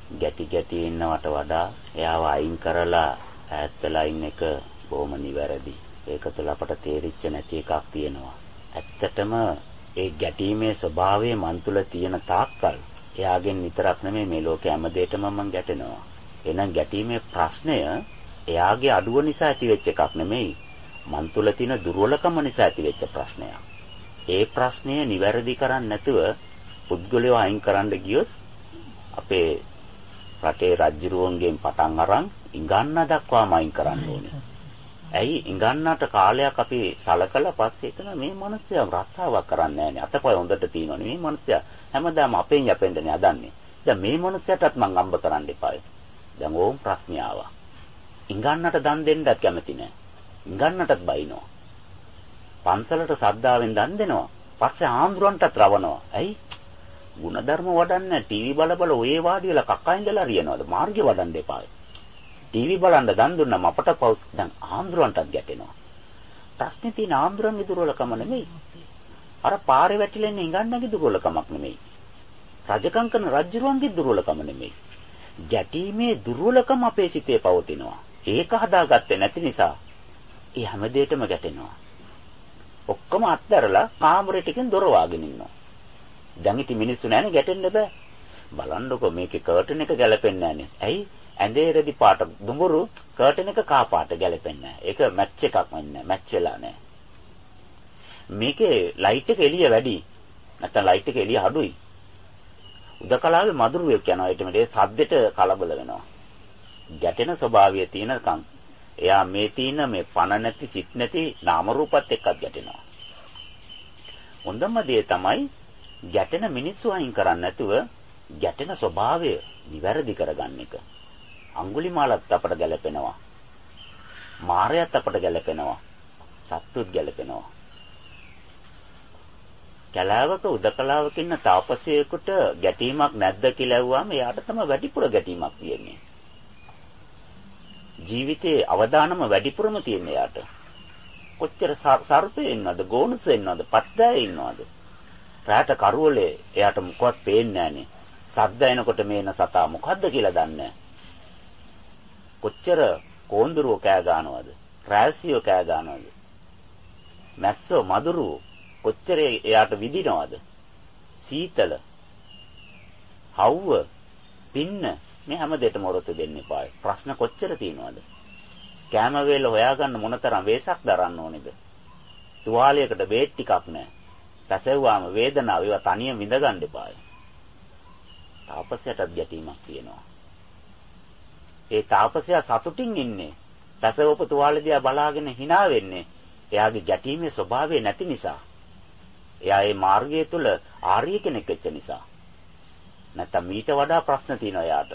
ගැටි ගැටි ඉන්නවට වඩා එයාව අයින් කරලා ඈත් වෙලා ඉන්න එක බොහොම නිවැරදි. ඒක තුළ අපට තේරිච්ච නැති එකක් තියෙනවා. ඇත්තටම ඒ ගැටීමේ ස්වභාවය මන් තුළ තියෙන තාක්කල් එයාගෙන් විතරක් නෙමෙයි මේ ලෝකේ හැම දෙයකම මම ගැටෙනවා. එහෙනම් ගැටීමේ ප්‍රශ්නය එයාගේ අඩුව නිසා ඇතිවෙච්ච එකක් නෙමෙයි. මන් තුළ තියෙන දුර්වලකම නිසා ඇතිවෙච්ච ප්‍රශ්නයක්. ඒ ප්‍රශ්නය නිවැරදි කරන්නේ නැතුව පුද්ගලයව අයින් කරන්න ගියොත් අපේ රටේ රජුරුවන්ගෙන් පටන් අරන් ඉඟන්න දක්වාම අයින් කරන්න ඕනේ. ඇයි ඉඟන්නට කාලයක් අපි සලකලා පස්සේ එතන මේ මිනිස්සයා රස්සාවක් කරන්නේ නැහැ නේ. අතපය හොඳට තියෙනවනේ. මේ මිනිස්සයා හැමදාම අපෙන් යපෙන්නනේ හදන්නේ. දැන් මේ මිනිස්සයාටත් මං අම්බ කරන්න එපායි. දැන් ඕම් ප්‍රශ්න ආවා. ඉඟන්නට දන් දෙන්නත් කැමති නැහැ. ඉඟන්නටත් බයිනවා. පන්සලට සද්දාවෙන් දන් දෙනවා. පස්සේ ආන්දරන්ටත් රවනවා. ඇයි? ಗುಣධර්ම වඩන්න ටීවී බල ඔය වාඩි වෙලා කක්කා ඉඳලා රියනවාද? මාර්ගය වඩන්න එපායි. ටීවී බලන්න දන් දුන්නම අපට පව් දැන් ආන්දරන්ටත් ගැටෙනවා. ප්‍රශ්නේ තියෙන ආන්දරන්ගේ දුර්වලකම නෙමෙයි. අර පාරේ වැටිලා ඉන්න ඉඟන්නගේ දුර්වලකමක් නෙමෙයි. රජකම් කරන රජුරුවන්ගේ දුර්වලකම නෙමෙයි. ගැටීමේ දුර්වලකම අපේ සිතේ පවතිනවා. ඒක හදාගත්තේ නැති නිසා ඒ හැම දෙයකම ගැටෙනවා. ඔක්කොම අත්හැරලා කාමරේටකින් දොර වහගෙන ඉන්නවා. දැන් ඉතින් මිනිස්සු නැනේ ගැටෙන්න බෑ. බලන්නකො මේකේ කර්ටන් එක ගැලපෙන්නේ නැනේ. ඇයි? ඇඳේ රෙදි පාට දුඹුරු කර්ටන් එක කා පාට ගැලපෙන්නේ නැහැ. ඒක මැච් එකක් වෙන්නේ මැච් වෙලා නැහැ. මේකේ ලයිට් එක එළිය වැඩි. නැත්නම් ලයිට් එක එළිය අඩුයි. උදකලාවේ මధుරයක් යනවා. ඊට මෙතේ සද්දෙට කලබල වෙනවා. ගැටෙන ස්වභාවය තියෙනකන් එයා මේ තියෙන මේ පණ නැති සිත් නැති නාම රූපත් එක්කත් ගැටෙනවා. හොඳම දේ තමයි ගැටෙන මිනිස්සු අයින් කරන්නේ නැතුව ගැටෙන ස්වභාවය නිවැරදි කරගන්න එක. අඟුලිමාලත් අපට ගැලපෙනවා. මාරයත් අපට ගැලපෙනවා. සත්තුත් ගැලපෙනවා. කලාවක උදකලාවක ඉන්න තාපසයෙකුට ගැටීමක් නැද්ද කියලා ඇහුවාම එයාට තමයි වැඩිපුර ගැටීමක් තියෙන්නේ. ජීවිතයේ අවදානම වැඩිපුරම තියෙන එයාට. කොච්චර සර්පේ ඉන්නවද, ගෝනුසේ ඉන්නවද, පත්දායේ ඉන්නවද? රාට කරවලේ එයාට මොකවත් පේන්නේ නැහනේ. සද්ද එනකොට මේන සතා මොකද්ද කියලා දන්නේ නැහැ. කොච්චර කෝන්දරුව කෑ ගන්නවද? රාසියෝ කෑ ගන්නවද? මැස්සෝ මදුරුව කොච්චර එයාට විදිනවද? සීතල, හව්ව, පින්න මේ හැම දෙයකම වරොත්තු දෙන්න එපා. ප්‍රශ්න කොච්චර තියෙනවද? කැම වේල හොයාගන්න මොනතරම් වෙසක් දරන්න ඕනේද? තුවාලයකට බේත් ටිකක් නැහැ. පැසෙව්වාම වේදනාව ඒවා තනියම විඳ ගන්න එපායි. තාපසයාටත් ගැටීමක් තියෙනවා. ඒ තාපසයා සතුටින් ඉන්නේ. පැසවපු තුවාලෙ දිහා බලාගෙන hina වෙන්නේ. එයාගේ ගැටීමේ ස්වභාවය නැති නිසා. එයා මේ මාර්ගය තුල ආර්ය කෙනෙක් වෙච්ච නිසා. නැත්තම් මීට වඩා ප්‍රශ්න තියෙනවා එයාට.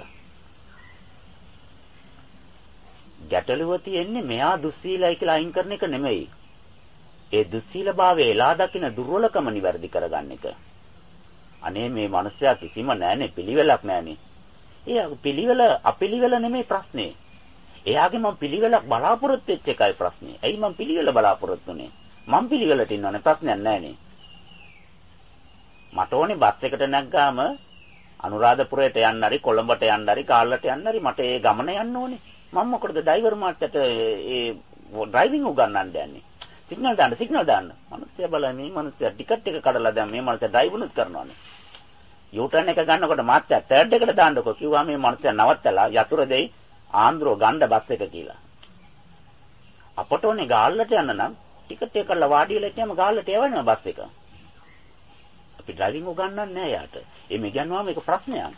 ගැටලුව තියෙන්නේ මෙයා දුස්සීලයි කියලා අයින් කරන එක නෙමෙයි. ඒ දුස්සීලභාවය එලා දකින දුර්වලකම නිවැරදි කරගන්න එක. අනේ මේ මනුස්සයා කිසිම නැහැනේ පිළිවෙලක් නැහැනේ. ඒ පිළිවෙල අපිළිවෙල නෙමෙයි ප්‍රශ්නේ. එයාගේ මම පිළිවෙලක් බලාපොරොත්තු වෙච්ච එකයි ප්‍රශ්නේ. ඇයි මම පිළිවෙල බලාපොරොත්තුනේ? මම පිළිවෙලට ඉන්නවනේ ප්‍රශ්නයක් නැහැනේ. මට ඕනේ බස් එකට නැග්ගාම අනුරාධපුරයට යන්න හරි කොළඹට යන්න හරි කාල්ලට යන්න හරි මට ඒ ගමන යන්න ඕනේ. මම මොකටද ඩ්‍රයිවර් මාත්‍යට ඒ ඩ්‍රයිවිං උගන්වන්න යන්නේ? සිග්නල් දාන්න. මිනිස්සයා බලන්නේ මේ මිනිස්සයා ටිකට් එක කඩලා දැන් මේ මිනිස්සයා ඩ්‍රයිවුනුත් කරනවානේ. යූටර්න් එක ගන්නකොට මාත්‍යා තර්ඩ් එකට දාන්නකෝ කිව්වා මේ මිනිස්සයා නවත්තලා යතුරු දෙයි ආන්ද්‍රෝ ගන්න බස් එක කියලා. අපට ඕනේ ගාල්ලට යන්න නම් ටිකට් එක කරලා වාඩි වෙලා ඉතියම ගාල්ලට යවන්න බස් එක. අපි ඩ්‍රයිවිං උගන්වන්නේ නැහැ යාට. එimhe ගන්නවා මේක ප්‍රශ්නයක්.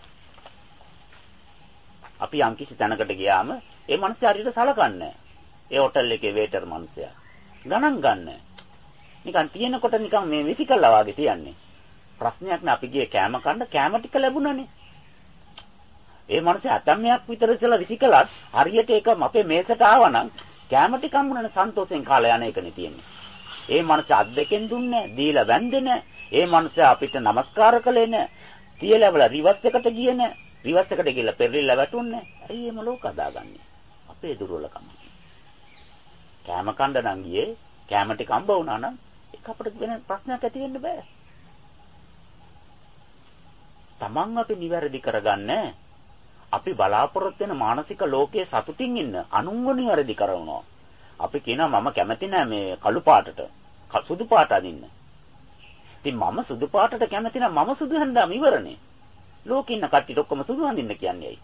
අපි යම්කිසි තැනකට ගියාම ඒ මිනිස්සයා හරියට සලකන්නේ. ඒ හොටල් එකේ වේටර් මිනිස්සයා ගණන් ගන්න. නිකන් තියෙනකොට නිකන් මේ විසිකල්ලා වගේ තියන්නේ. ප්‍රශ්නයක් නෑ අපි ගියේ කෑම කන්න කෑම ටික ලැබුණානේ. ඒ මිනිස්සේ අතම්මයක් විතර ඉස්සලා විසිකලත් හරියට ඒක අපේ මේසට ආවනම් කෑම ටික හම්බුනනේ සන්තෝෂෙන් කාලා යන එකනේ තියෙන්නේ. ඒ මිනිස්සේ අත් දෙකෙන් දුන්නේ දීලා වැන්දේ නෑ. ඒ මිනිස්සේ අපිට නමස්කාර කළේ නෑ. තියලවල රිවර්ස් එකට ගියේ නෑ. රිවර්ස් එකට ගිහලා පෙරලිලා වැටුන්නේ නෑ. ඇයි එහෙම ලෝක හදාගන්නේ? අපේ දුර්වලකම. කෑම කන්න නම් ගියේ කෑම ටික හම්බ වුණා නම් ඒක අපිට වෙන ප්‍රශ්නයක් ඇති වෙන්න බෑ. තමන් අපි නිවැරදි කරගන්නේ අපි බලාපොරොත්තු වෙන මානසික ලෝකයේ සතුටින් ඉන්න අනුන්ව නිවැරදි කරනවා. අපි කියනවා මම කැමති නෑ මේ කළු පාටට. සුදු පාට අදින්න. ඉතින් මම සුදු පාටට කැමති නම් මම සුදු හැන්දාම ඉවරනේ. ලෝකෙ ඉන්න කට්ටියට ඔක්කොම සුදු අඳින්න කියන්නේ ඇයි?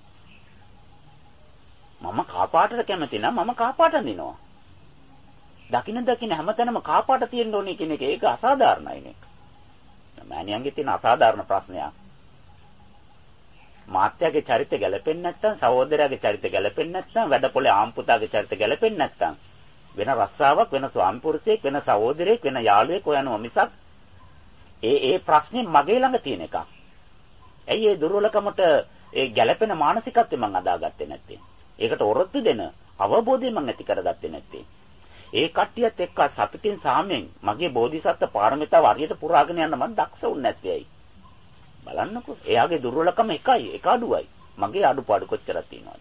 මම කා පාටට කැමති නම් මම කා පාට අඳිනවා. දකින්න හැමතැනම කා පාට තියෙන්න ඕනේ කියන එක ඒක අසාධාරණයි නේ. මෑණියන්ගේ තියෙන අසාධාරණ ප්‍රශ්නයක්. මාත්‍යාගේ චරිත ගැලපෙන්නේ නැත්නම් සහෝදරයාගේ චරිත ගැලපෙන්නේ නැත්නම් වැඩපොලේ ආම්පුතාගේ චරිත ගැලපෙන්නේ නැත්නම් වෙන රස්සාවක් වෙන ස්වාමි පුරුෂයෙක් වෙන සහෝදරයෙක් වෙන යාළුවෙක් හොයනවා මිසක් ඒ ප්‍රශ්නේ මගේ ළඟ තියෙන එකක්. ඇයි ඒ දුර්වලකමට ඒ ගැළපෙන මානසිකත්වය මම අදාගත්තේ නැත්තේ? ඒකට ඔරොත්තු දෙන අවබෝධය මම ඇති කරගත්තේ නැත්තේ. ඒ කට්ටියත් එක්ක සතුටින් සාමයෙන් මගේ බෝධිසත්ව පාරමිතාව හරියට පුරාගෙන යන්න මම දක්ෂ වුනේ නැත්තේ ඇයි? බලන්නකෝ. එයාගේ දුර්වලකම එකයි, එක අඩුවයි. මගේ අඩුපාඩු කොච්චරක් තියෙනවද?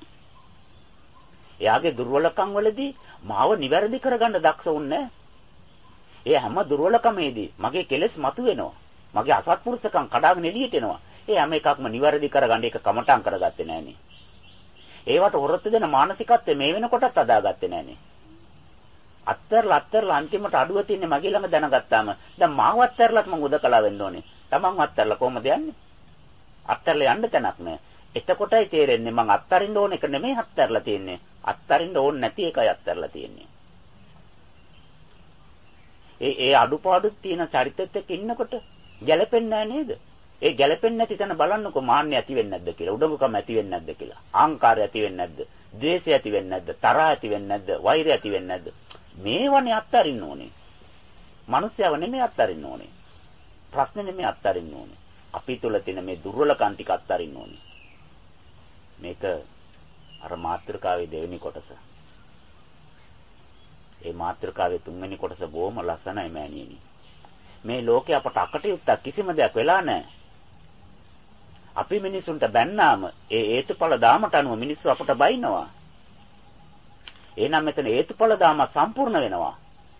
එයාගේ දුර්වලකම් වලදී මාව නිවැරදි කරගන්න දක්ෂ වුන්නේ නැහැ. ඒ හැම දුර්වලකමේදී මගේ කෙලෙස් මතුවෙනවා. මගේ අසත්පුරුෂකම් කඩාගෙන එළියට එනවා. ඒ හැම එකක්ම නිවැරදි කරගන්න ඒක කමටන් කරගත්තේ නැහනේ. ඒවට හොරොත්තු දෙන මානසිකත්වය මේ වෙනකොටත් අදාගත්තේ නැහනේ. අත්තරලා අන්තිමට අඩුව තියන්නේ මගේ ළඟ දැනගත්තාම දැන් මාව අත්තරලත් මම උදකලා වෙන්න ඕනේ. Taman අත්තරලා කොහමද යන්නේ? අත්තරලා යන්න තැනක් නැහැ. එතකොටයි තේරෙන්නේ මං අත්තරින්න ඕන එක නෙමෙයි අත්තරලා තියෙන්නේ. අත්තරින්න ඕනේ නැති එකයි අත්තරලා තියෙන්නේ. ඒ අඩුපාඩු තියෙන චරිතෙත් එක්ක ඉන්නකොට ගැළපෙන්නේ නැහැ නේද? ඒ ගැළපෙන්නේ නැති තැන බලන්නකෝ මාන්නය ඇති වෙන්නේ නැද්ද කියලා, උඩඟුකම ඇති වෙන්නේ නැද්ද කියලා, අහංකාරය ඇති වෙන්නේ නැද්ද, ද්වේෂය ඇති වෙන්නේ නැද්ද, තරහ ඇති වෙන්නේ නැද්ද, වෛරය ඇති වෙන්නේ නැද්ද? මේවනේ අත්තරින්න ඕනේ. මිනිස්යව නෙමෙයි අත්තරින්න ඕනේ. ප්‍රශ්නේ නෙමෙයි අත්තරින්න ඕනේ. අපි තුල තියෙන මේ දුර්වලකම් ටික අත්තරින්න ඕනේ. මේක අර මාත්‍රිකාවේ දෙවෙනි කොටස. ඒ මාත්‍රිකාවේ තුන්වෙනි කොටස බොහොම ලස්සනයි මෑණියනි. මේ ලෝකේ අපට අකටයුත්තක් කිසිම දෙයක් වෙලා නැහැ. අපි මිනිසුන්ට බැන්නාම ඒ හේතුඵල දාමට අනුව මිනිස්සු අපට බයිනවා. එහෙනම් මෙතන හේතුඵල දාම සම්පූර්ණ වෙනවා.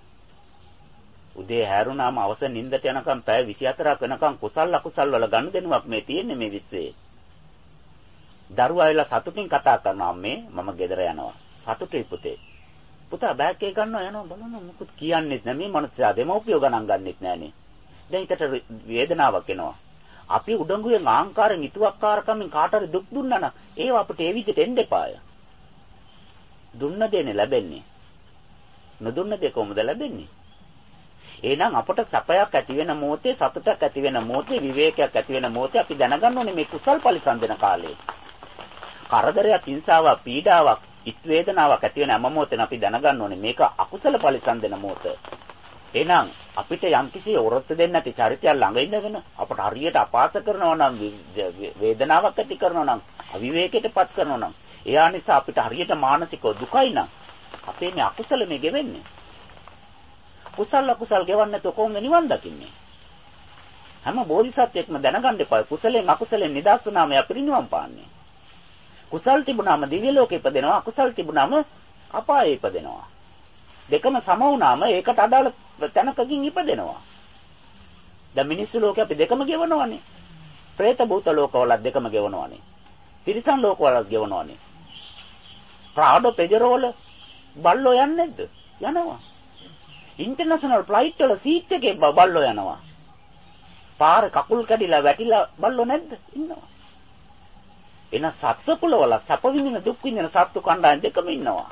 උදේ හැරුණාම අවස නිින්දට යනකම් පැය 24ක් වෙනකම් කුසල් අකුසල් වල ගනුදෙනුවක් මේ තියෙන්නේ මේ විශ්වයේ. දරුවා ඇවිල්ලා සතුටින් කතා කරනවා අම්මේ මම ගෙදර යනවා. සතුටුයි පුතේ. පුතා බෑග් එක ගන්නවා යනවා බලන්න මොකුත් කියන්නේත් නැහැ මේ මනුස්සයා දෙමව්පියෝ ගණන් ගන්නෙත් නැහනේ. දැන් ඊට වේදනාවක් එනවා. අපි උඩඟුවේ ආංකාරයෙන් ඉතුවක්කාරකමින් කාට හරි දුක් දුන්නා නම් ඒව අපිට ඒ විදිහට එන්න එපාය. දුන්න දෙන්නේ ලැබෙන්නේ. නොදුන්න දෙක කොහොමද ලැබෙන්නේ? එහෙනම් අපට සැපයක් ඇති වෙන මොහොතේ සතුටක් ඇති වෙන මොහොතේ විවේකයක් ඇති වෙන මොහොතේ අපි දැනගන්න ඕනේ මේ කුසල් පරිසම් දෙන කාලේ. කරදරයක්, හිංසාවක්, පීඩාවක්, ඉත් වේදනාවක් ඇති වෙන හැම මොහොතේම අපි දැනගන්න ඕනේ මේක අකුසල පරිසම් දෙන මොහොත. එහෙනම් අපිට යම්කිසි ඔරොත්තු දෙන්න නැති චරිතයක් ළඟ ඉඳගෙන අපට හරියට අපහාස කරනවා නම් වේදනාවක් ඇති කරනවා නම් අවිවේකයටපත් කරනවා නම් එයා නිසා අපිට හරියට මානසික දුකයි නම් අපේ මේ අකුසල මේ ගෙවෙන්නේ. කුසල අකුසල් ගෙවන්නේ නැතුව කොහොමද නිවන් දකින්නේ? හැම බෝධිසත්වෙක්ම දැනගන්න එපා කුසලෙන් අකුසලෙන් නිදහස් වුණාම එයා පිරිනිවන් පාන්නේ. කුසල් තිබුණාම දිව්‍ය ලෝකෙ ඉපදෙනවා අකුසල් තිබුණාම අපායේ ඉපදෙනවා. දෙකම සම වුණාම ඒකට අදාළ තැනකකින් ඉපදෙනවා. දැන් මිනිස්සු ලෝකේ අපි දෙකම ගෙවනවානේ. പ്രേත භූත ලෝකවලත් දෙකම ගෙවනවානේ. තිරිසන් ලෝකවලත් ගෙවනවානේ. ප්‍රාඩෝ පෙජරෝල බල්ලෝ යන්නේ නැද්ද? යනවා. ඉන්ටර්නැෂනල් ෆ්ලයිට් වල සීට් එකේ බල්ලෝ යනවා. පාර කකුල් කැඩිලා වැටිලා බල්ලෝ නැද්ද? ඉන්නවා. එන සත්ව කුලවල සැප විඳින දුක් විඳින සත්තු කණ්ඩායම් දෙකම ඉන්නවා.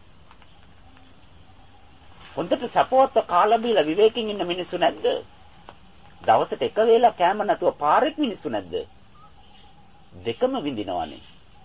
හොඳට සපවත් කාලා බීලා විවේකයෙන් ඉන්න මිනිස්සු නැද්ද? දවසට එක වේලා කෑම නැතුව පාරෙත් මිනිස්සු නැද්ද? දෙකම විඳිනවානේ.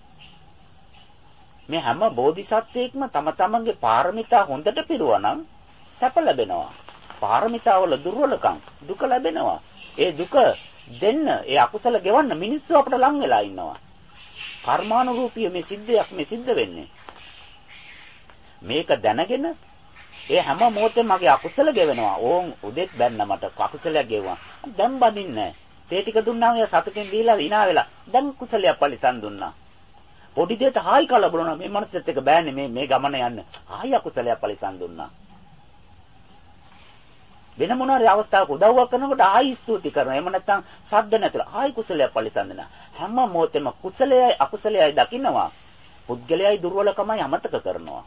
මේ හැම බෝධිසත්වයෙක්ම තම තමන්ගේ පාරමිතා හොඳට පිරුවා නම් සැප ලැබෙනවා. පාරමිතාවල දුර්වලකම් දුක ලැබෙනවා. ඒ දුක දෙන්න ඒ අකුසල ගෙවන්න මිනිස්සු අපට ලං වෙලා ඉන්නවා. කර්මානුරූපී මේ සිද්ධියක් මේ සිද්ධ වෙන්නේ. මේක දැනගෙන ඒ හැම මොහොතෙම මගේ අකුසල ගෙවෙනවා. ඕන් උදෙත් බැන්න මට අකුසලයක් ගෙවුවා. දැන් බඳින්නේ නැහැ. තේ ටික දුන්නාම එයා සතුටින් දීලා hina වෙලා දැන් කුසලයක් පරිසම් දුන්නා. පොඩි දෙයට හායි කලබලුණා මේ මනසෙත් එක බෑනේ මේ ගමන යන්න. ආයි අකුසලයක් පරිසම් දුන්නා. වෙන මොනවාරි අවස්ථාවක උදව්වක් කරනකොට ආයි ස්තුති කරනවා. එහෙම නැත්නම් සද්ද නැතුව ආයි කුසලයක් පරිසම්දන. හැම මොහොතෙම කුසලයයි අකුසලයයි දකින්නවා. පුද්ගලයයි දුර්වලකමයි අමතක කරනවා.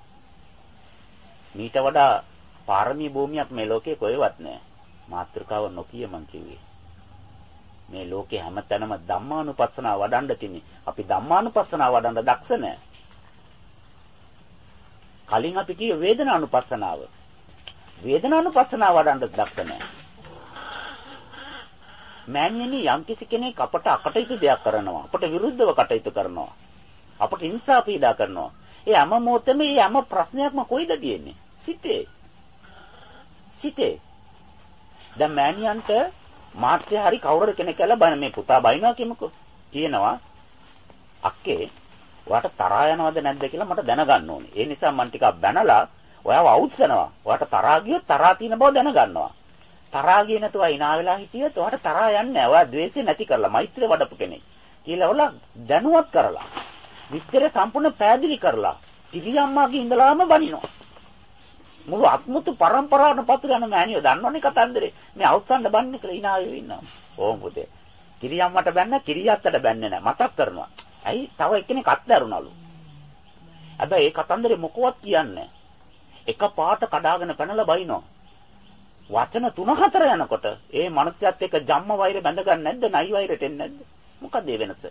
මීට වඩා පාරමී භූමියක් මේ ලෝකේ කොහෙවත් නැහැ. මාත්‍රකාව නොකිය මං කිව්වේ. මේ ලෝකේ හැමතැනම ධම්මානුපස්සනාව වඩන්න තින්නේ. අපි ධම්මානුපස්සනාව වඩන්න දක්ෂ නැහැ. කලින් අපි කිව්වේ වේදනානුපස්සනාව. වේදනානුපස්සනාව වඩන්න දක්ෂ නැහැ. මෑණියනි යම්කිසි කෙනෙක් අපට අකටයුතු දෙයක් කරනවා. අපට විරුද්ධව කටයුතු කරනවා. අපට හිංසා පීඩා කරනවා. ඒ හැම මොහොතෙම මේ හැම ප්‍රශ්නයක්ම කොයිද තියෙන්නේ? සිතේ. දැන් මෑණියන්ට මාත්‍ය හරි කවුරු කෙනෙක් කියලා බන මේ පුතා බයිනවා කියමුකෝ. කියනවා අක්කේ ඔයාට තරහා යනවද නැද්ද කියලා මට දැනගන්න ඕනේ. ඒ නිසා මම ටිකක් බැනලා ඔයාව අවුස්සනවා. ඔයාට තරහා ගියොත් තරහා තියෙන බව දැනගන්නවා. තරහා ගියේ නැතුව ඉනා වෙලා හිටියොත් ඔයාට තරහා යන්නේ නැහැ. ඔයා ද්වේෂය නැති කරලා මෛත්‍රිය වඩපු කෙනෙක්. කියලා ඔයාලා දැනුවත් කරලා විස්තරය සම්පූර්ණ පැහැදිලි කරලා තිරියම්මාගේ ඉඳලාම බනිනවා. මුළු අත්මුතු පරම්පරාවටම පතු යන මෑණියෝ දන්නවනේ කතන්දරේ. මේ අවුස්සන්න බන්නේ කියලා ඉනාවේ ඉන්නවා. ඕම් පුතේ. කිරියම්මට බැන්න කිරියත්තට බැන්නේ නැහැ. මතක් කරනවා. ඇයි තව එක්කෙනෙක් අත්දැරුණලු. හැබැයි ඒ කතන්දරේ මොකවත් කියන්නේ එක පාට කඩාගෙන පැනලා බයිනවා. වචන 3-4 යනකොට ඒ මනුස්සයත් එක්ක ජම්ම වෛර බැඳගන්නේ නැද්ද? නයි වෛරට එන්නේ නැද්ද? මොකද ඒ වෙනස?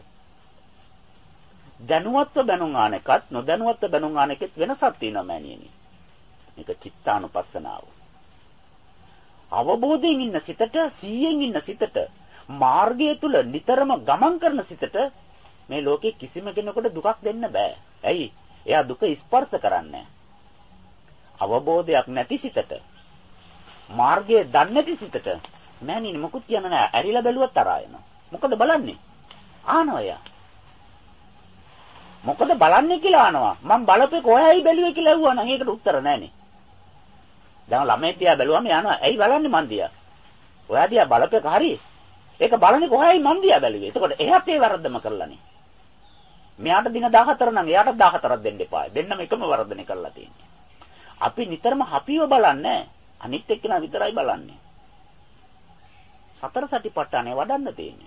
දැනුවත්ව බැනුම් ආන එකත් නොදැනුවත්ව බැනුම් ආන එකෙත් වෙනසක් තියෙනවා මෑණියනි. මේක චිත්තානුපස්සනාව. අවබෝධයෙන් ඉන්න සිතට, සීයෙන් ඉන්න සිතට, මාර්ගය තුල නිතරම ගමන් කරන සිතට මේ ලෝකේ කිසිම කෙනෙකුට දුකක් දෙන්න බෑ. ඇයි? එයා දුක ස්පර්ශ කරන්නේ. අවබෝධයක් නැති සිතට, මාර්ගය දන්නේ නැති සිතට මෑණියනි මොකුත් කියන්න නෑ. ඇරිලා බැලුවත් තරහා යනවා. මොකද බලන්නේ? ආනවා එයා. මොකද බලන්නේ කියලා අහනවා. මම බලපේ කොහේයි බැලුවේ කියලා ඇහුවා නම් ඒකට උත්තර නැහනේ. දැන් ළමයි තියා බැලුවම යනවා. ඇයි බලන්නේ මන් දිහා? ඔයා දිහා බලපේක හරි. ඒක බලන්නේ කොහේයි මන් දිහා බැලුවේ. එතකොට එහත් ඒ වරද්දම කරලානේ. මෙයාට දින 14 නම් එයාට 14ක් දෙන්න එපා. දෙන්නම එකම වරදනේ කරලා තියෙන්නේ. අපි නිතරම හපිව බලන්නේ අනිත් එක්කෙනා විතරයි බලන්නේ. සතර සටිපට්ඨානේ වඩන්න තියෙන්නේ.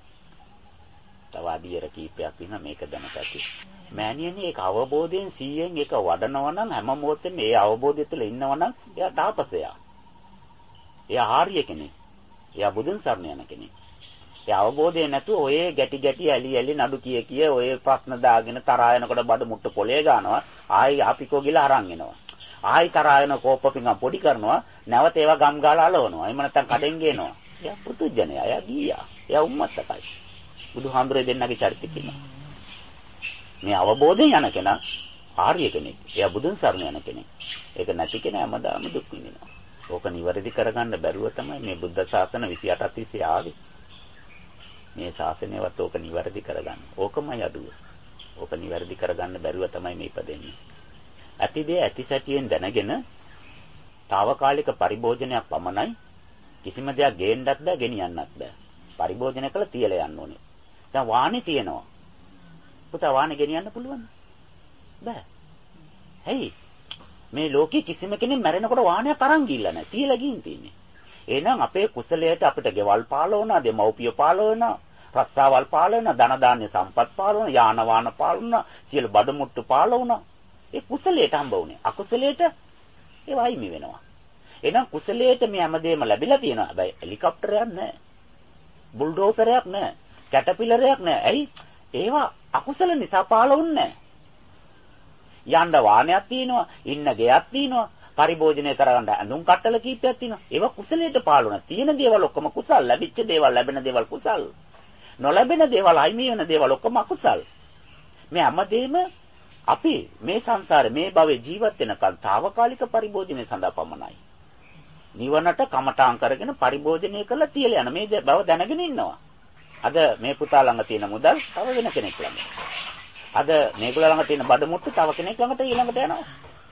තව අධියර කීපයක් වෙන මේක දැනගatti. මෑණියනි ඒක අවබෝධයෙන් 100න් ඒක වඩනවා නම් හැම මොහොතෙම මේ අවබෝධය තුළ ඉන්නවා නම් එයා තාපසයා. එයා ආර්ය කෙනෙක්. එයා බුදුන් සරණ යන කෙනෙක්. ඒ අවබෝධය නැතුව ඔය ගැටි ඇලි නඩු කිය ඔය ප්‍රශ්න දාගෙන තරහා යනකොට බඩ මුට්ට පොලේ ගන්නවා. ආයි අපිකෝ ගිලා අරන් එනවා. ආයි තරහා යන කෝපපින්ගම් පොඩි කරනවා. නැවත ඒවා ගම් ගාලා අලවනවා. එහෙම නැත්නම් කඩෙන් ගේනවා. එයා පුදුජනයා. එයා ගියා. එයා උම්මත්තකයි. බුදුහාමුදුරේ දෙන්නගේ චරිතය කියනවා. මේ අවබෝධයෙන් යන කෙනා ආර්ය කෙනෙක්. එයා බුදුන් සරණ යන කෙනෙක්. ඒක නැති කෙනා හැමදාම දුක් විඳිනවා. ඕක නිවැරදි කරගන්න බැරුව තමයි මේ බුද්ධ ශාසන 28 තිස්සේ ආවේ. මේ ශාසනයවත් ඕක නිවැරදි කරගන්න. ඕකමයි අදුව. ඕක නිවැරදි කරගන්න බැරුව තමයි මේ ඉපදෙන්නේ. ඇතිදේ ඇති සැටියෙන් දැනගෙන తాවකාලික පරිභෝජනයක් පමණයි. කිසිම දෙයක් ගේන්නත් බෑ, ගෙනියන්නත් බෑ. පරිභෝජනය කළා තියලා යන්න ඕනේ. දැන් වාහනේ තියෙනවා. පුතා වාහනේ ගෙනියන්න පුළුවන්ද? බෑ. ඇයි? මේ ලෝකේ කිසිම කෙනෙක් මැරෙනකොට වාහනයක් අරන් ගිහිල්ලා නැහැ. තියලා ගින් තියෙන්නේ. එහෙනම් අපේ කුසලයට අපිට ගෙවල් පාලවනවා, දෙමව්පිය පාලවනවා, රස්සාවල් පාලවනවා, ධන දාන්‍ය සම්පත් පාලවනවා, යාන වාහන පාලවනවා, සියලු බඩ මුට්ටු පාලවනවා. ඒ කුසලයට හම්බ වුණේ. අකුසලයට ඒ වයිමි වෙනවා. එහෙනම් කුසලයට මේ හැමදේම ලැබිලා තියෙනවා. හැබැයි හෙලිකොප්ටරයක් නැහැ. බුල්ඩෝසරයක් නැහැ. කැටපිලරයක් නැහැ. ඇයි? ඒවා අකුසල නිසා පාලවුන්නේ නැහැ. යන්න වාහනයක් තියෙනවා, ඉන්න ගෙයක් තියෙනවා, පරිභෝජනය කරගන්න ඇඳුම් කට්ටල කීපයක් තියෙනවා. ඒවා කුසලයට පාලවන. තියෙන දේවල් ඔක්කොම කුසල්, ලැබිච්ච දේවල්, ලැබෙන දේවල් කුසල්. නොලැබෙන දේවල්, අයිමි වෙන දේවල් ඔක්කොම අකුසල්. මේ හැමදේම අපි මේ සංසාරේ මේ භවයේ ජීවත් වෙනකන් తాවකාලික පරිභෝජනය සඳහා පමණයි. නිවනට කමඨාන් කරගෙන පරිභෝජනය කරලා තියලා යන මේ බව දැනගෙන ඉන්නවා. අද මේ පුතා ළඟ තියෙන මුදල් තව වෙන කෙනෙක් ළඟ. අද මේගොල්ලෝ ළඟ තියෙන බඩ මුට්ටු තව කෙනෙක් ළඟට ඊළඟට යනවා.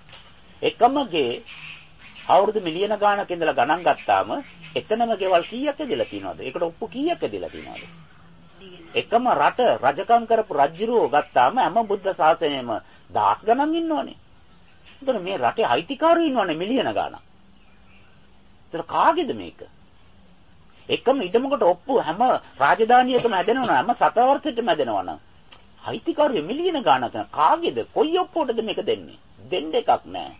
එකමගේ අවුරුදු මිලියන ගාණක් ඉඳලා ගණන් ගත්තාම එතනම ගෙවල් කීයක් ඇදලා තියෙනවද? ඒකට ඔප්පු කීයක් ඇදලා තියෙනවද? එකම රට රජකම් කරපු රජුරෝ ගත්තාම හැම බුද්ධ ශාසනයෙම 1000 ගණන් ඉන්නවනේ. එතකොට මේ රටේ අයිතිකාරයෝ ඉන්නවනේ මිලියන ගාණක්. ඒතර කාගේද මේක? එකම ඉදමකට ඔප්පු හැම රාජධානියකම හැදෙනවා හැම සතවර්ෂෙටම හැදෙනවා නම් අයිතිකාරය මිලියන ගාණක් කාගේද? කොයි ඔප්පුවටද මේක දෙන්නේ? දෙන්න එකක් නැහැ.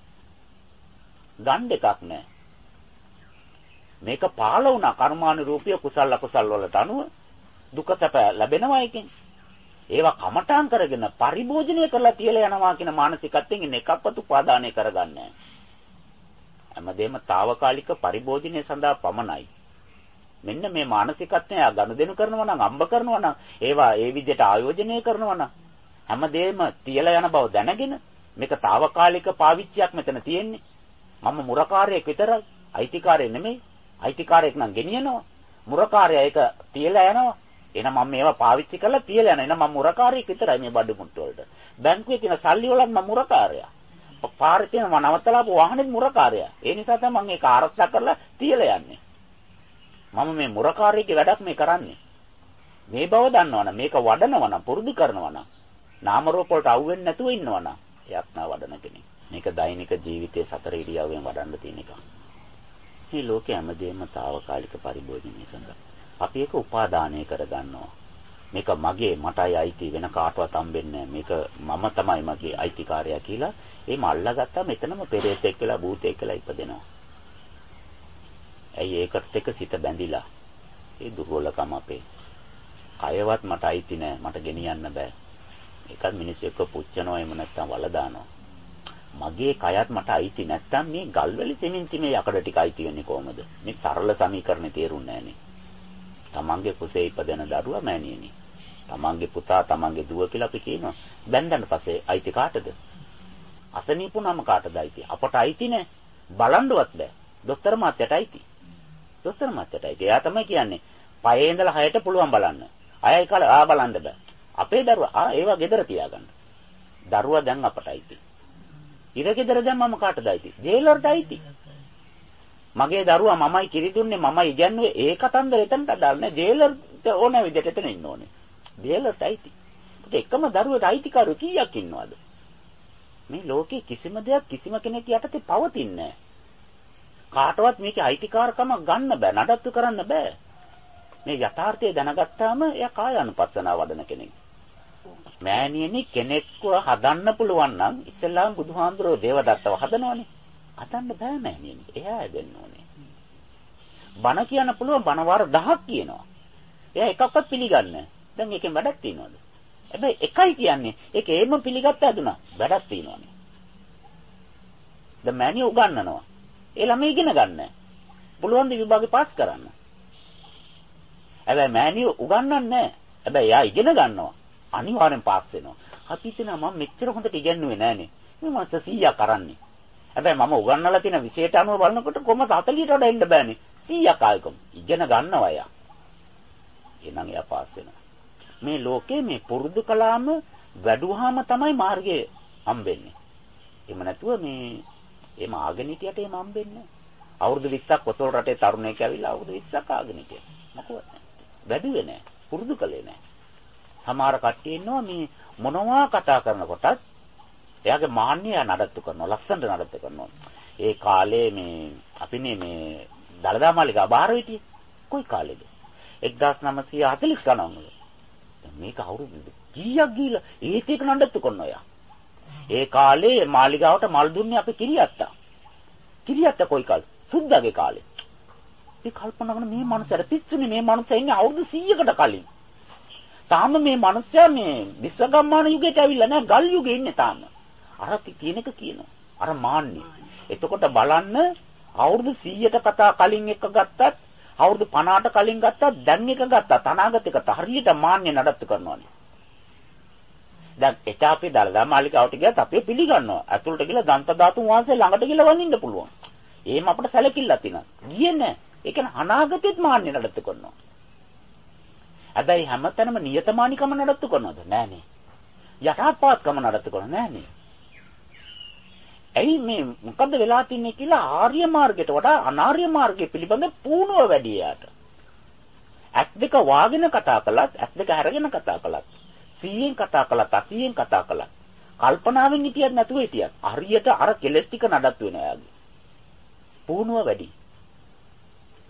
ගන්න එකක් නැහැ. මේක පාල වුණා කර්මානුරූපී කුසල අකුසල් වලට අනුව දුක සැප ලැබෙනවා එකෙන්. ඒවා කමඨාන් කරගෙන පරිභෝජනය කරලා තියලා යනවා කියන මානසිකත්වයෙන් ඉන්න එකක්වත් උපාදානය කරගන්නේ නැහැ. හැමදේම తాවකාලික පරිභෝජනය සඳහා පමණයි. මෙන්න මේ මානසිකත්වය ගනුදෙනු කරනවා නම් අම්බ කරනවා නම් ඒවා ඒ විදිහට ආයෝජනය කරනවා නම් හැමදේම තියලා යන බව දැනගෙන මේක తాවකාලික පාවිච්චියක් මෙතන තියෙන්නේ. මම මුරකාරයෙක් විතරයි. අයිතිකාරයෙක් නෙමෙයි. අයිතිකාරයෙක් නම් ගෙනියනවා. මුරකාරයා ඒක තියලා යනවා. එහෙනම් මම මේවා පාවිච්චි කරලා තියලා යනවා. එහෙනම් මම මුරකාරයෙක් විතරයි මේ බඩු මුට්ටු වලට. බැංකුවේ තියෙන සල්ලි වලත් මම මුරකාරයා. පාරේ තියෙන මම නවත්තලාපු වාහනේත් මුරකාරයා. ඒ නිසා තමයි මම ඒක ආරක්ෂා කරලා තියලා යන්නේ. මම මේ මුරකාරයෙක්ගේ වැඩක් මේ කරන්නේ. මේ බව දන්නවනම් මේක වඩනවනම් පුරුදු කරනවනම් නාම රූප වලට අවු වෙන්නේ නැතුව ඉන්නවනම් එයාත් නා වඩන කෙනෙක්. මේක දෛනික ජීවිතයේ සතර ඉරියව්වෙන් වඩන්න තියෙන එක. මේ ලෝකයේ හැමදේම తాවකාලික පරිභෝජනය සඳහා අපි ඒක උපාදානය කරගන්නවා. මේක මගේ මටයි අයිති වෙන කාටවත් හම්බෙන්නේ මේක මම තමයි මගේ අයිතිකාරයා කියලා එහෙම අල්ලාගත්තා මෙතනම පෙරේතෙක් කියලා භූතෙක් කියලා ඉපදෙනවා. ඇයි ඒකට එක සිත බැඳිලා? ඒ දුර්වලකම අපේ. කයවත් මට අයිති නෑ මට ගෙනියන්න බෑ. ඒකත් මිනිස්සු එක්ක පුච්චනවා එහෙම නැත්නම් වල දානවා. මගේ කයත් මට අයිති නැත්නම් මේ ගල්වැලි සිමෙන්ති මේ යකඩ ටික අයිති වෙන්නේ කොහමද? මේ සරල සමීකරණේ තේරුන්නේ නෑනේ. තමන්ගේ කුසේ ඉපදෙන දරුවා මෑණියනේ. තමන්ගේ පුතා තමන්ගේ දුව කියලා අපි කියනවා. බැන්දන් පස්සේ අයිති කාටද? අසනීපුනම කාටද අයිති? අපට අයිති නෑ. බලන්නවත් බෑ. දොස්තර මාත්‍යට අයිති. දොස්තර මාත්‍යට අයිති. එයා තමයි කියන්නේ පයේ ඉඳලා 6ට පුළුවන් බලන්න. අයයි කාල බලන්න බෑ. අපේ දරුවා ඒවා ගෙදර තියාගන්න. දරුවා දැන් අපට අයිති. ඉරගෙදර දැන් මම කාටද අයිති? ජේලර්ට අයිති. මගේ දරුවා මමයි කිරි දුන්නේ මමයි ඉගැන්නුවේ ඒ කතන්දර එතනට අදාළ නැහැ. ජේලර්ට ඕන විදිහට එතන ඉන්න ඕනේ. ජේලර්ට අයිති. ඒකට එකම දරුවට අයිතිකාරයෝ කීයක් ඉන්නවද? මේ ලෝකේ කිසිම දෙයක් කිසිම කෙනෙක් යටතේ පවතින්නේ නැහැ. කාටවත් මේකේ අයිතිකාරකමක් ගන්න බෑ, නඩත්තු කරන්න බෑ. මේ යථාර්ථය දැනගත්තාම එයා කායානුපස්සනාව වඩන කෙනෙක්. මෑණියනි කෙනෙක්ව හදන්න පුළුවන් නම් ඉස්සෙල්ලාම බුදුහාමුදුරුවෝ දේවදත්තව හදනවනේ. හදන්න බෑ මෑණියනි. එයා හැදෙන්න ඕනේ. බණ කියන්න පුළුවන් බණ වාර 1000ක් කියනවා. එයා එකක්වත් පිළිගන්නේ නැහැ. දැන් ඒකෙන් වැඩක් තියනවද? හැබැයි එකයි කියන්නේ ඒක ඒම පිළිගත්ත ඇදුනා. වැඩක් තියනවනේ. දැන් මෑණිය උගන්වනවා. ඒ ළමයි ඉගෙන ගන්න. පුළුවන් ද විභාගේ පාස් කරන්න. හැබැයි මෑණිය උගන්වන්නේ නැහැ. හැබැයි එයා ඉගෙන ගන්නවා. අනිවාර්යෙන් පාස් වෙනවා. අපි හිතනවා මම මෙච්චර හොඳට ඉගෙනුවේ නෑනේ. මේ මාස 100ක් කරන්නේ. හැබැයි මම උගන්වලා තියෙන විෂයට අනුව බලනකොට කොහොමද 40ට වඩා එන්න බෑනේ. 100ක් ආයකම්. ඉගෙන ගන්නවා එයා. එහෙනම් එයා පාස් වෙනවා. මේ ලෝකේ මේ පුරුදු කලාම වැඩුවාම තමයි මාර්ගය හම්බෙන්නේ. එහෙම නැතුව මේ එහෙම ආගෙන හිටියට එහෙම හම්බෙන්නේ නැහැ. අවුරුදු 20ක් කොසල් රටේ තරුණයෙක් ඇවිල්ලා අවුරුදු 20ක් ආගෙන හිටියා. මොකවත් නැහැ. වැඩුවේ නැහැ. පුරුදු කළේ නැහැ. සමහර කට්ටිය ඉන්නවා මේ මොනවා කතා කරනකොටත් එයාගේ මාන්නය නඩත්තු කරනවා. ලස්සනට නඩත්තු කරනවා. ඒ කාලේ මේ අපිනේ මේ දලදා මාලිගා බාහිර හිටියේ. කොයි කාලෙද? 1940 ගණන් වල. මේක අවුරුදු කීයක් ගිහිලා ඒත් ඒක නඩත්තු කරනවා යා. ඒ කාලේ මාලිගාවට මල් දුන්නේ අපි කිරියත්තා. කිරියත්තා කොයි කාලේ? සුද්දාගේ කාලේ. මේ කල්පනා කරන මේ මනුස්සයාට පිස්සුනේ මේ මනුස්සයා ඉන්නේ අවුරුදු 100කට කලින්. තාම මේ මනුස්සයා මේ විශ්වගම්මාන යුගයට ඇවිල්ලා නැහැ ගල් යුගේ ඉන්නේ තාම. අර කියන එක කියනවා. අර මාන්නේ. එතකොට බලන්න අවුරුදු 100ට කතා කලින් එක ගත්තත් අවුරුදු 50ට කලින් ගත්තත් දැන් එක ගත්තත් අනාගත එකට හරියට මාන්නේ නඩත්තු කරනවානේ. දැන් එතන අපි දලදා මාලිකාවට ගියත් අපි පිළිගන්නවා. ඇතුළට ගිහලා දන්ත ධාතුන් වහන්සේ ළඟට ගිහලා වඳින්න පුළුවන්. එහෙම අපිට සැලකිල්ලක් තියෙනවා. ගියේ නැහැ. ඒ කියන්නේ අනාගතෙත් මාන්නේ නඩත්තු කරනවා. හැබැයි හැමතැනම නියතමානිකම නඩත්තු කරනවද? නෑනේ. යටාත්පාත්කම නඩත්තු කරනව නෑනේ. ඇයි මේ මොකද්ද වෙලා තින්නේ කියලා ආර්ය මාර්ගයට වඩා අනාර්ය මාර්ගය පිළිබඳ පුහුණුව වැඩි යාට. ඇස් දෙක වාගෙන කතා කළත්, ඇස් දෙක හැරගෙන කතා කළත්, 100න් කතා කළත්, 80න් කතා කළත්, කල්පනාවෙන් හිටියත් නැතුව හිටියත් හරියට අර කෙලස් ටික නඩත්තු වෙනවා යාගේ. පුහුණුව වැඩි.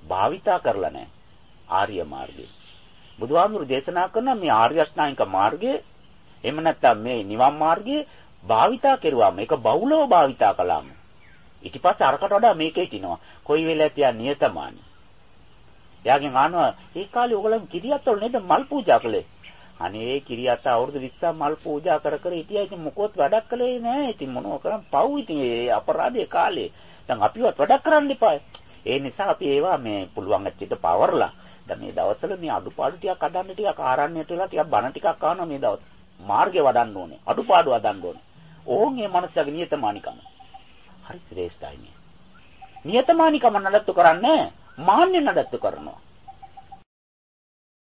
භාවිතා කරලා නැහැ. ආර්ය මාර්ගය. බුදුහාමුදුරු දේශනා කරන මේ ආර්ය අෂ්ටාංගික මාර්ගය එහෙම නැත්නම් මේ නිවන් මාර්ගය භාවිතා කරුවාම ඒක බහුලව භාවිතා කළාම ඊට පස්සේ අරකට වඩා මේකේ තිනවා. කොයි වෙලාවෙත් යා නියතමානී. එයාගෙන් අහනවා ඒ කාලේ ඔයගොල්ලන් කිරියත්තවල නේද මල් පූජා කළේ? අනේ කිරියත්ත අවුරුදු 20ක් මල් පූජා කර කර හිටියා. ඉතින් මොකොත් වැඩක් කළේ නෑ. ඉතින් මොනව කරන් පව් ඉතින් ඒ අපරාධයේ කාලේ. දැන් අපිවත් වැඩක් කරන්න එපා. ඒ නිසා අපි ඒවා මේ පුළුවන් ඇත්තට පවර්ලා. දැන් මේ දවස්වල මේ අඩුපාඩු ටිකක් අදන්න ටිකක් ආරණ්‍යයට වෙලා ටිකක් බණ ටිකක් අහනවා මේ දවස්. මාර්ගේ වඩන්න ඕනේ. අඩුපාඩු අදන්න ඕනේ. ඕන් මේ මනසගේ නියතමානිකම. හරි ශ්‍රේෂ්ඨයි මේ. නියතමානිකම නඩත්තු කරන්නේ මාන්නේ නඩත්තු කරනවා.